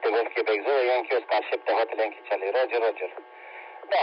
7 Golf Quebec Zulu, Yankee Oscar 7 Hotel Yankee Charlie, Roger. Da,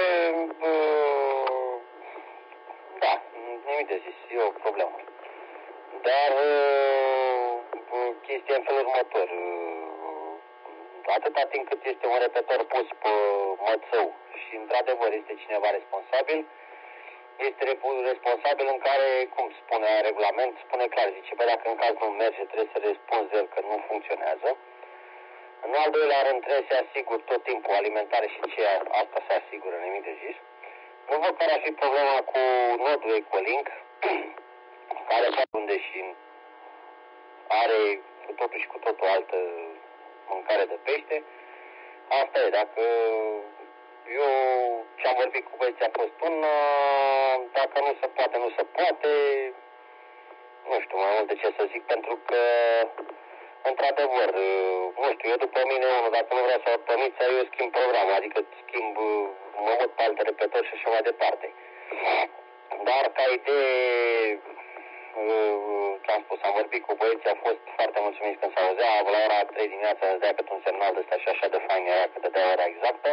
da, nimic de zis, e o problemă. Dar chestia în felul următor, atâta timp cât este un repetor pus pe mățău și într-adevăr este cineva responsabil, este responsabil în care, cum spune regulament, spune clar, zice, bă, dacă în caz nu merge, trebuie să răspunzi el că nu funcționează. În al doilea rând trebuie să asigur tot timpul alimentare și ce asta se asigură, nimic de zis. Nu văd care ar fi problema cu nodul Equalink, care se unde și are totuși cu totul altă mâncare de pește. Asta e, dacă eu ce-am vorbit cu băieții a fost dacă nu se poate, nu se poate, nu știu mai mult de ce să zic, pentru că într-adevăr, nu știu, eu după mine unul, dacă nu vreau să o permiți, eu schimb programul, adică schimb, mă văd pe alte repetări și așa mai departe. Dar ca idee, ce-am spus, am vorbit cu băieții, au fost foarte mulțumiți când s-auzea, la ora 3 dimineața îți dea cât un semnal de ăsta și așa de fain era că dădea ora exactă.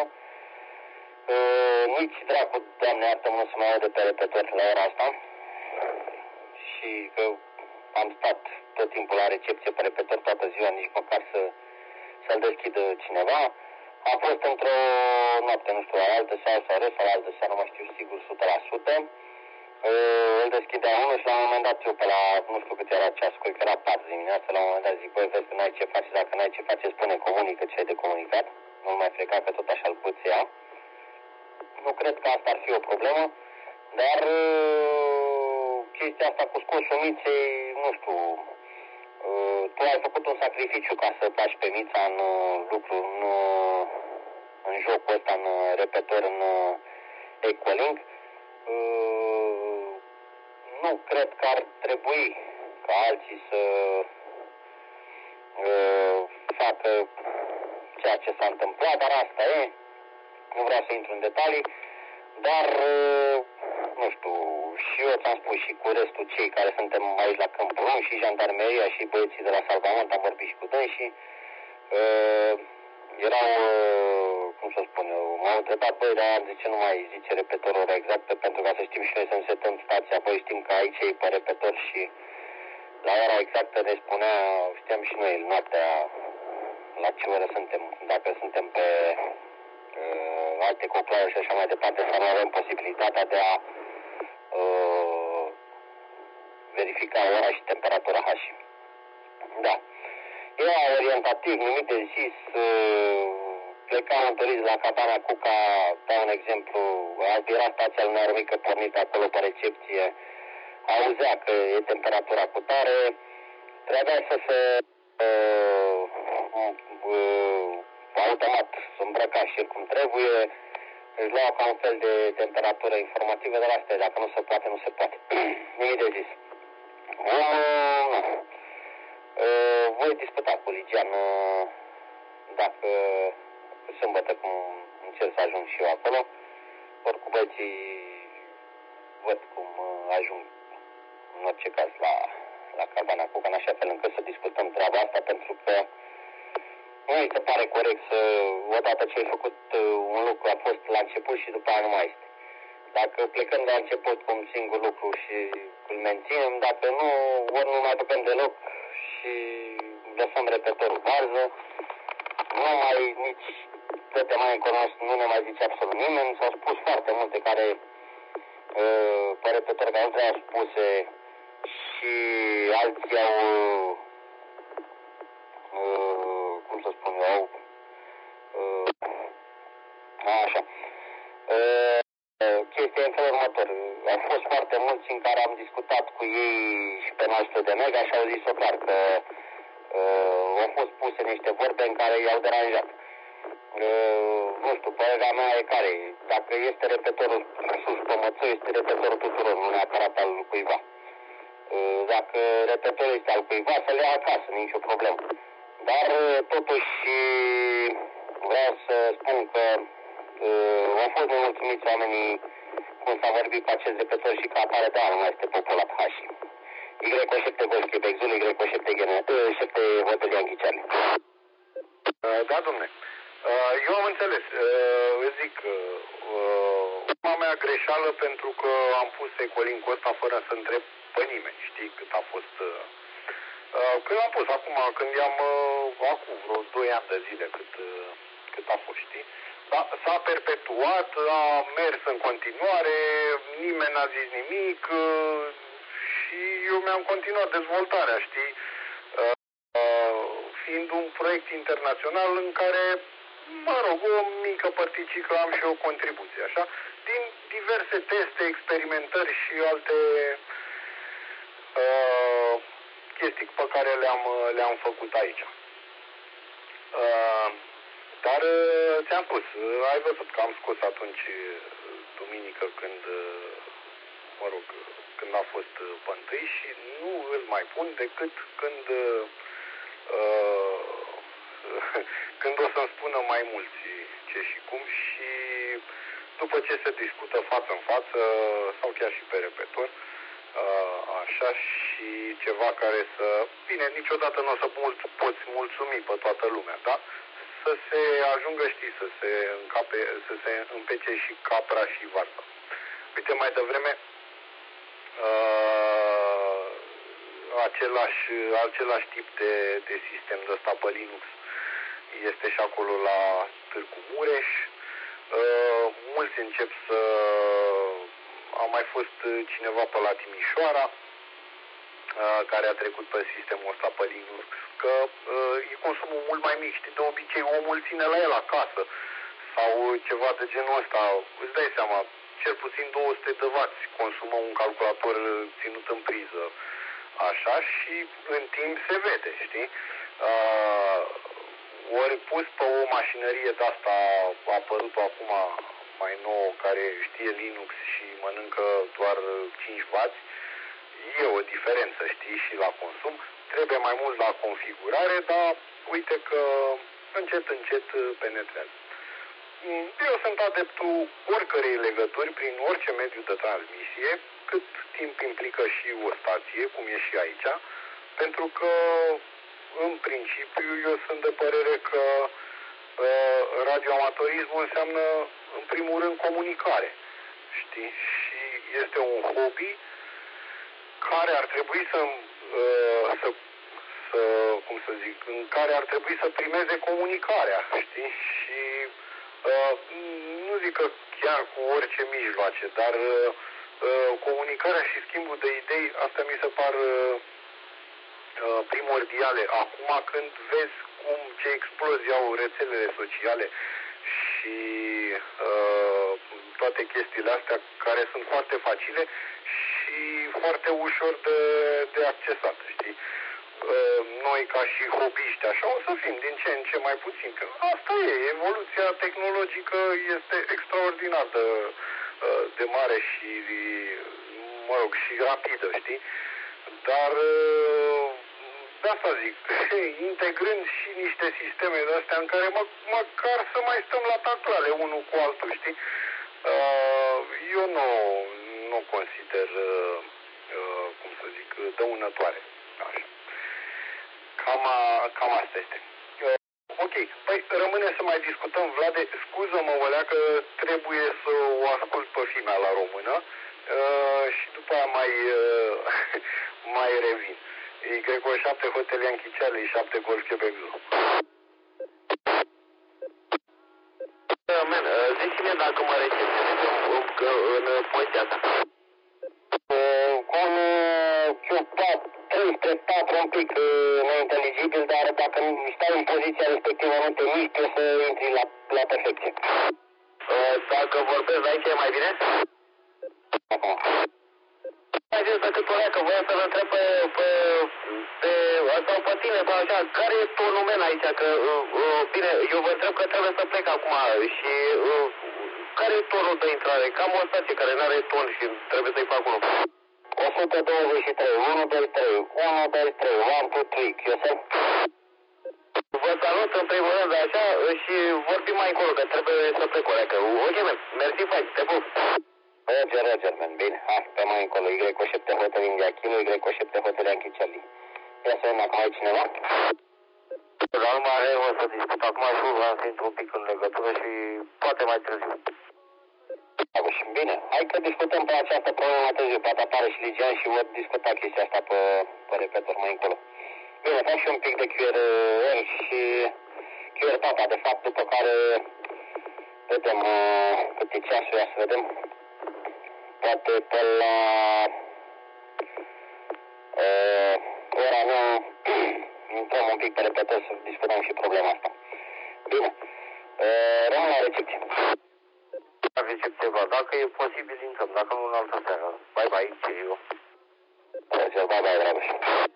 Nici dracu, Doamne iartă-mă, nu se mai aude pe repetor la ora asta. Și că am stat tot timpul la recepție pe repetor toată ziua, nici măcar să-l deschidă cineva. Am fost într-o noapte, nu știu, la altă seară sau la altă seară, nu mai știu sigur 100%. Îl deschidea unul și la un moment dat eu pe la, nu știu cât era ceasul, cred că era 4 dimineața, la un moment dat zic, băi, vezi că n-ai ce face, dacă n-ai ce face, spune, comunică ce ai de comunicat. Nu mai freca că tot așa îl poți ia. Nu cred că asta ar fi o problemă, dar chestia asta cu scosul miței, nu știu, tu ai făcut un sacrificiu ca să faci pe mița în lucru, în jocul ăsta, în repetor, în Equalink. Nu cred că ar trebui ca alții să facă ceea ce s-a întâmplat, dar asta e. Nu vreau să intru în detalii, dar, nu știu, și eu ți-am spus și cu restul cei care suntem aici la Câmpul Lung, și jandarmeria și băieții de la Salvament, am vorbit și cu dânsii, erau, cum să spun eu, m-au întrebat, băi, dar de ce nu mai zice repetorul ora exactă, pentru ca să știm și noi să setăm stația, băi, știm că aici e pe repetor și la ora exactă ne spunea, știam și noi noaptea la ce oră suntem, dacă suntem pe alte coclare și așa mai departe, să nu avem posibilitatea de a verifica ora și temperatura H. Da. Era orientativ, nimic de zis, plecam întâlniți la Cabana Cuca, dau un exemplu, era stația lui Narumică pornită acolo pe recepție, auzea că e temperatura cu tare, trebuia să se automat să îmbrăca și el cum trebuie, își luau ca un fel de temperatură informativă, dar asta e, dacă nu se poate, nu se poate. Nimic de zis. Voi discuta cu Ligian dacă sâmbătă cum încerc să ajung și eu acolo. Oricum băieții văd cum ajung în orice caz la Cabana Cuca, în așa fel încât să discutăm treaba asta, pentru că nu mi se pare corect să, odată ce ai făcut un lucru, a fost la început și după aia nu mai este. Dacă plecăm de la început cu un singur lucru și îl menținem, dacă nu, ori nu mai băgăm deloc și lăsăm repetorul varză, nu mai nici de mai încolo nu ne mai zice absolut nimeni. S-au spus foarte multe care pe repetor care nu trebuiau spuse și alții au cum să spun eu, așa. Chestia în felul următor. Au fost foarte mulți în care am discutat cu ei și pe noastră de mega și au zis-o clar că au fost puse niște vorbe în care i-au deranjat. Nu știu, părerea mea e care, dacă este repetorul sus pe mățău, este repetorul tuturor, nu neapărat al cuiva. Dacă repetorul este al cuiva, să le ia acasă, nicio problemă. Dar totuși vreau să spun că au fost nemulțumiți oamenii cum s-a vorbit cu acest repetor și că apare de anul, nu este populat H. Y7 Golf Quebec Zulu, Y7 Hotel Yankee Charlie. Da, domne. Eu am înțeles. Îți zic, urma mea greșeală pentru că am pus ecolink-ul ăsta fără să întreb pe nimeni, știi, cât a fost... Când l-am pus acum, când i-am... acum vreo 2 ani de zile cât a fost, știi? Da, s-a perpetuat, a mers în continuare, nimeni n-a zis nimic și eu mi-am continuat dezvoltarea, știi? Fiind un proiect internațional în care, mă rog, o mică părticică am și o contribuție, așa, din diverse teste, experimentări și alte chestii pe care le-am făcut aici. Dar ți-am spus, ai văzut că am scos atunci, duminică, mă rog, când a fost pe 1 și nu îl mai pun decât când o să-mi spună mai mulți ce și cum și după ce se discută față în față sau chiar și pe repetor, așa, și ceva care să... Bine, niciodată nu o să poți mulțumi pe toată lumea, da? Să se ajungă, știi, să se împece și capra și varză. Uite, mai devreme, același tip de sistem de ăsta pe Linux este și acolo la Târgu Mureș. Mulți încep să... A mai fost cineva pe la Timișoara care a trecut pe sistemul ăsta pe Linux, că e consumul mult mai mic, știi, de obicei omul ține la el acasă sau ceva de genul ăsta. Îți dai seama, cel puțin 200 de W consumă un calculator ținut în priză. Așa, și în timp se vede, știi? Ori pus pe o mașinărie de-asta, a apărut acum mai nouă, care știe Linux și mănâncă doar 5 W, e o diferență, știi, și la consum. Trebuie mai mult la configurare, dar uite că încet penetrează. Eu sunt adeptul oricărei legături prin orice mediu de transmisie, cât timp implică și o stație, cum e și aici, pentru că, în principiu, eu sunt de părere că radioamatorismul înseamnă, în primul rând, comunicare, știi? Și este un hobby care ar trebui cum să zic, în care ar trebui să primeze comunicarea, știi? Și nu zic că chiar cu orice mijloace, dar comunicarea și schimbul de idei, astea mi se par primordiale. Acum când vezi ce explozie au rețelele sociale și toate chestiile astea care sunt foarte facile și foarte ușor de accesat, știi? Noi ca și hobiști, așa, o să fim din ce în ce mai puțin. Că asta e, evoluția tehnologică este extraordinar de mare și, mă rog, și rapidă, știi? Dar de asta zic, integrând și niște sisteme de astea în care măcar să mai stăm la taclale unul cu altul, știi? Eu nu consider, cum să zic, dăunătoare. Așa. Cam asta este. Ok, păi rămâne să mai discutăm, Vlade, scuză-mă, Olea, că trebuie să o ascult pe fimea la română și după aia mai revin. Y7 Hotel Yankee Charlie 7 Golf Quebec Zulu. Man, zici-mi dacă mă recepționezi în poziția asta. Cu un Q4, 3-4 un pic neinteligibil, dar dacă stai în poziția respectivă nu te miști, o să intri la perfecție. Dacă vorbesc aici e mai bine? Acum. Mai zis decât părea că voia să-l întreb sau pe tine sau așa, care e tonul men aici? Că, bine, eu vă întreb că trebuie să plec acum și care e tonul de intrare? Cam o stație care nu are ton și trebuie să-i fac unul. 123, 1, 2, 3, 1, 2, 3, 1, 2, 3, Chiosel. Vă salut în primul rând așa și vorbim mai încolo, că trebuie să plec o leacă. Ok, man, mersi, fain, te pup. Roger, man, bine, hai, pe mai încolo, Y7 Hotel India Kilo, Y7 Hotel Yankee Charlie. Ia să vedem dacă mai e cineva. Dar nu mai avem o să discut acum și vreau să intru un pic în legătură și poate mai târziu. Bine, hai că discutăm pe această problemă mai târziu, poate apare și Ligian și vor discuta chestia asta pe repetor mai încolo. Bine, fac și un pic de QRL și QR data, de fapt, după care vedem cât e ceasul, ia să vedem. Poate pe la ora 9 intrăm un pic pe repetor să discutăm și problema asta. Bine, rămân la recepție. La recepție, dacă e posibil intrăm, dacă nu în altă seară. Bye bye, Ciriu. Bye bye, Dragoș.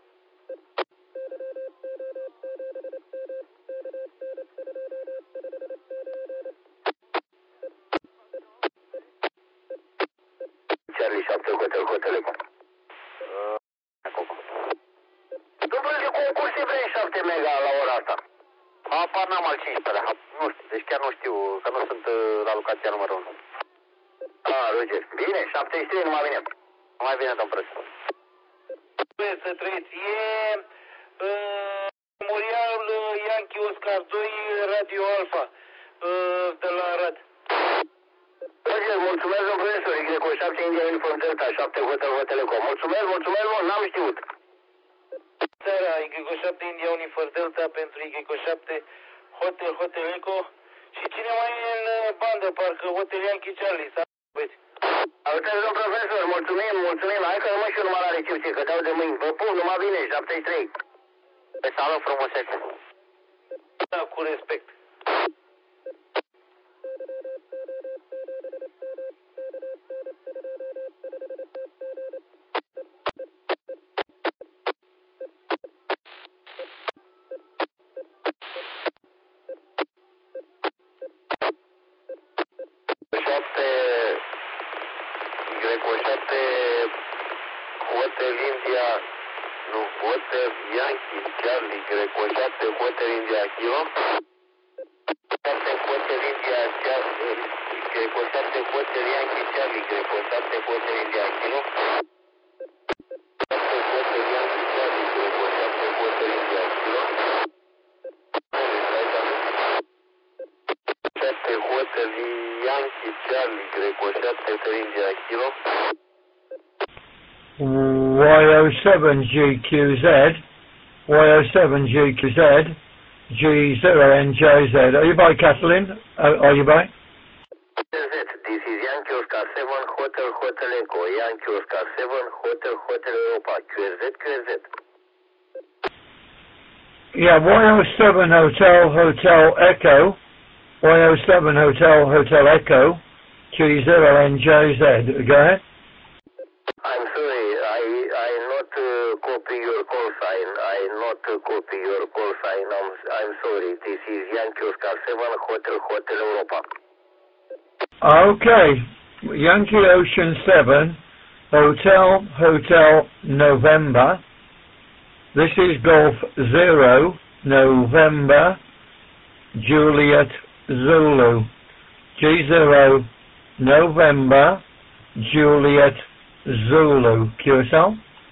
Charlie 7 Hotel Eco. Dublu de concurs vrei 7 mega la ora asta. Apar n-am al 15-lea, nu știu, deci chiar nu știu, că nu sunt la locația numărul 1. Roger, bine, 73 nu mai vine. Nu mai vine, domn Prăs. Să trăiți, e Memorial Yankee Oscar 2 Radio Alpha de la Arad. Roger, mulțumesc, domn profesor, Y7 India Uniform Delta, 7 Hotel Eco. Mulțumesc, n-am știut. Seara, Y7 India Uniform Delta pentru Y7 Hotel Eco. Și cine mai e în bandă, parcă Hotel Yankee Charlie, să aveți. Salutări, domn profesor, mulțumim. Hai că rămân și eu numai la recepție, că dau de mâini. Vă pup, numai bine, 73. Pe sală frumusețe. Da, cu respect. Hotel India, nu, Hotel Yankee Charlie, Y7 Hotel India Kilo. 7 Hotel India Charlie, Y7 Hotel Yankee Charlie, Y7 Hotel India Kilo. 7 Hotel Yankee Charlie, Y7 Hotel India Kilo. 7 Hotel Yankee Charlie, Y7 Hotel India Kilo. Y07GQZ, Y07GQZ, G0NJZ. Are you by, Kathleen? Are you by? This is Yankee Oscar 7 Hotel Echo, Yankee Oscar 7 Hotel Europa, QRZ. Yeah, Y07 Hotel Echo, Y07 Hotel Echo, G0NJZ. Go ahead. I'm sorry, I not copy your call sign. I'm sorry. This is Yankee Oscar 7 Hotel Europa. Okay, Yankee Ocean 7 Hotel November. This is Golf 0 November Juliet Zulu. G0 November Juliet Zulu. QSL?